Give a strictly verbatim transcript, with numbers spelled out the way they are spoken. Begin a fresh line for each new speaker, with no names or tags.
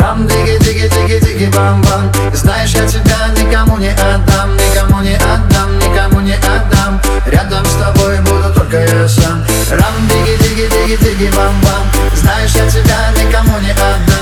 Рам, диги, диги, диги, диги, бам, бам. Знаешь, я тебя никому не отдам, никому не отдам, никому не отдам. Рядом с тобой буду только я сам. Рам, диги, диги, диги, диги, бам, бам. Знаешь, я тебя никому не отдам.